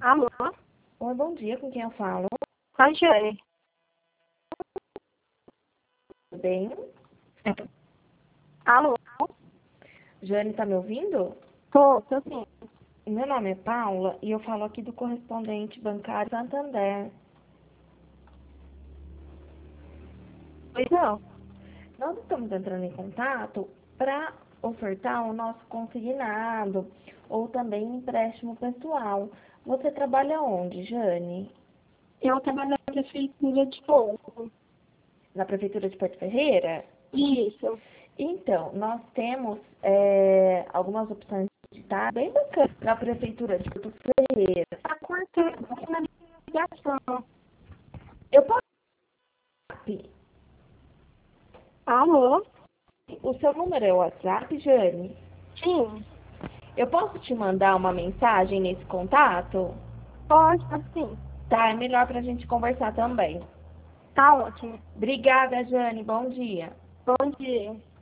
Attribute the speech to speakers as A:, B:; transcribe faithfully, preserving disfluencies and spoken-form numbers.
A: Alô?
B: Oi, bom dia, com quem eu falo?
A: Com a Jane.
B: Tudo bem?
A: Alô?
B: Jane, tá me ouvindo?
A: Tô, tô sim.
B: Meu nome é Paula e eu falo aqui do correspondente bancário Santander.
A: Pois não.
B: Nós estamos entrando em contato para ofertar o nosso consignado ou também empréstimo pessoal. Você trabalha onde, Jane?
A: Eu trabalho na prefeitura de Fogo.
B: Na Prefeitura de Porto Ferreira?
A: Isso.
B: Então, nós temos é, algumas opções de estar bem bacanas na Prefeitura de Porto Ferreira.
A: Tá cortando aqui na ligação.
B: Eu posso...
A: Alô?
B: O seu número é o WhatsApp, Jane?
A: Sim.
B: Eu posso te mandar uma mensagem nesse contato?
A: Pode, pode sim.
B: Tá, é melhor pra gente conversar também.
A: Tá ótimo.
B: Obrigada, Jane. Bom dia.
A: Bom dia.